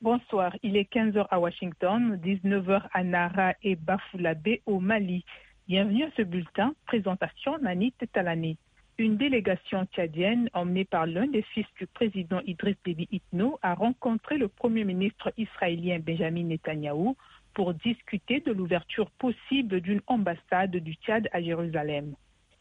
Bonsoir, il est 15 heures à Washington, 19 heures à Nara et Bafouladé au Mali. Bienvenue à ce bulletin, présentation Nanit Talani. Une délégation tchadienne emmenée par l'un des fils du président Idriss Déby Itno a rencontré le premier ministre israélien Benjamin Netanyahou pour discuter de l'ouverture possible d'une ambassade du Tchad à Jérusalem.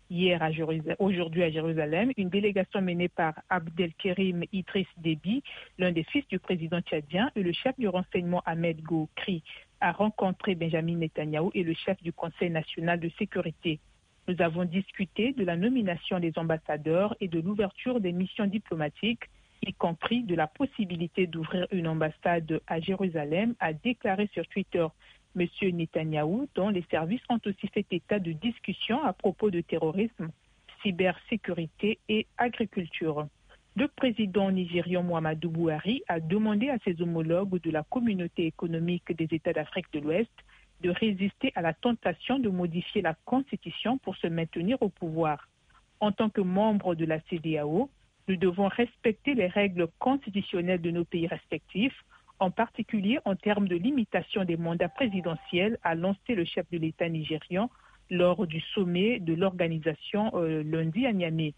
Aujourd'hui à Jérusalem, une délégation menée par Abdelkerim Idriss Déby, l'un des fils du président tchadien, et le chef du renseignement Ahmed Goukri, a rencontré Benjamin Netanyahou et le chef du Conseil national de sécurité. Nous avons discuté de la nomination des ambassadeurs et de l'ouverture des missions diplomatiques, y compris de la possibilité d'ouvrir une ambassade à Jérusalem, a déclaré sur Twitter M. Netanyahou, dont les services ont aussi fait état de discussions à propos de terrorisme, cybersécurité et agriculture. Le président nigérian Muhammadu Buhari a demandé à ses homologues de la communauté économique des États d'Afrique de l'Ouest de résister à la tentation de modifier la Constitution pour se maintenir au pouvoir. En tant que membre de la CEDEAO, nous devons respecter les règles constitutionnelles de nos pays respectifs, en particulier en termes de limitation des mandats présidentiels, a lancé le chef de l'État nigérian lors du sommet de l'organisation lundi à Niamey.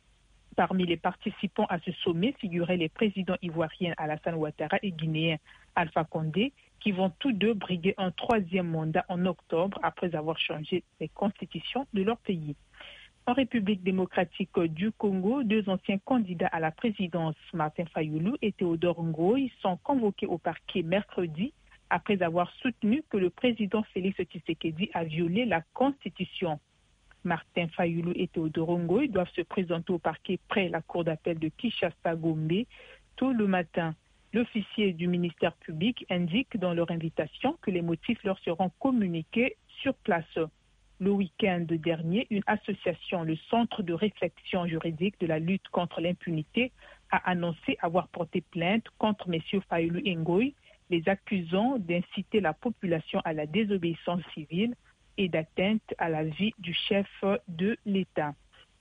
Parmi les participants à ce sommet figuraient les présidents ivoiriens Alassane Ouattara et guinéens Alpha Condé, qui vont tous deux briguer un troisième mandat en octobre après avoir changé les constitutions de leur pays. En République démocratique du Congo, deux anciens candidats à la présidence, Martin Fayulu et Théodore Ngoï, sont convoqués au parquet mercredi après avoir soutenu que le président Félix Tshisekedi a violé la Constitution. Martin Fayulu et Théodore Ngoï doivent se présenter au parquet près la cour d'appel de Kinshasa-Gombe tôt le matin. L'officier du ministère public indique dans leur invitation que les motifs leur seront communiqués sur place. Le week-end dernier, une association, le Centre de réflexion juridique de la lutte contre l'impunité, a annoncé avoir porté plainte contre M. Fayulu et Ngoï, les accusant d'inciter la population à la désobéissance civile et d'atteinte à la vie du chef de l'État.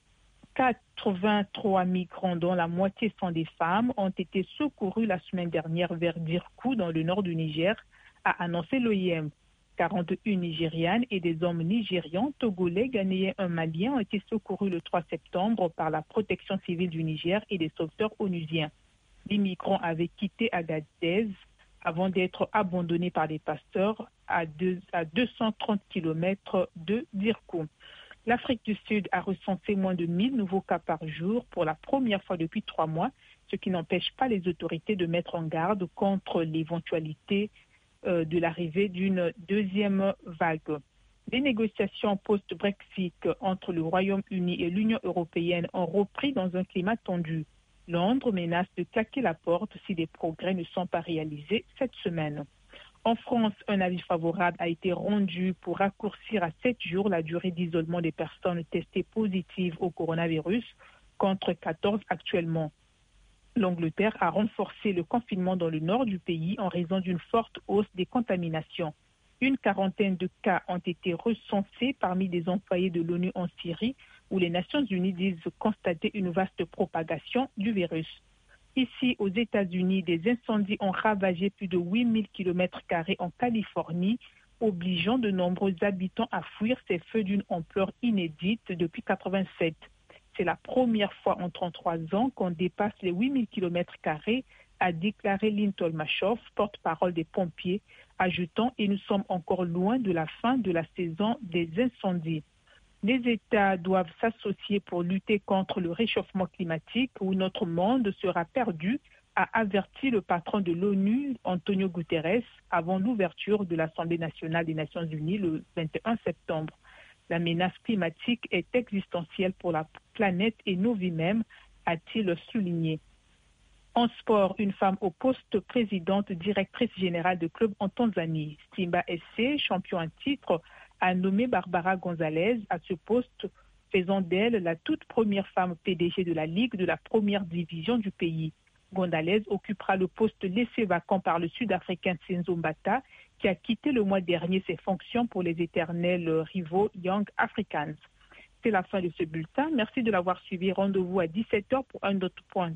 83 migrants, dont la moitié sont des femmes, ont été secourus la semaine dernière vers Dirkou, dans le nord du Niger, a annoncé l'OIM. 41 Nigérianes et des hommes nigérians, togolais, ghanéens et maliens ont été secourus le 3 septembre par la protection civile du Niger et des sauveteurs onusiens. Les migrants avaient quitté Agadez avant d'être abandonnés par des pasteurs à 230 km de Dirkou. L'Afrique du Sud a recensé moins de 1000 nouveaux cas par jour pour la première fois depuis 3 mois, ce qui n'empêche pas les autorités de mettre en garde contre l'éventualité de l'arrivée d'une deuxième vague. Les négociations post-Brexit entre le Royaume-Uni et l'Union européenne ont repris dans un climat tendu. Londres menace de claquer la porte si des progrès ne sont pas réalisés cette semaine. En France, un avis favorable a été rendu pour raccourcir à 7 jours la durée d'isolement des personnes testées positives au coronavirus, contre 14 actuellement. L'Angleterre a renforcé le confinement dans le nord du pays en raison d'une forte hausse des contaminations. Une quarantaine de cas ont été recensés parmi des employés de l'ONU en Syrie, où les Nations Unies disent constater une vaste propagation du virus. Ici, aux États-Unis, des incendies ont ravagé plus de 8000 km² en Californie, obligeant de nombreux habitants à fuir ces feux d'une ampleur inédite depuis 1987. C'est la première fois en 33 ans qu'on dépasse les 8000 km², a déclaré Lynn Tolmachoff, porte-parole des pompiers, ajoutant « Et nous sommes encore loin de la fin de la saison des incendies ». Les États doivent s'associer pour lutter contre le réchauffement climatique où notre monde sera perdu, a averti le patron de l'ONU, Antonio Guterres, avant l'ouverture de l'Assemblée nationale des Nations unies le 21 septembre. La menace climatique est existentielle pour la planète et nos vies mêmes, a-t-il souligné. En sport, une femme au poste présidente directrice générale de club en Tanzanie, Simba SC, champion en titre, a nommé Barbara Gonzalez à ce poste, faisant d'elle la toute première femme PDG de la Ligue de la première division du pays. Gonzalez occupera le poste laissé vacant par le Sud-Africain Senzo Mbata, qui a quitté le mois dernier ses fonctions pour les éternels rivaux Young Africans. C'est la fin de ce bulletin. Merci de l'avoir suivi. Rendez-vous à 17h pour un autre point.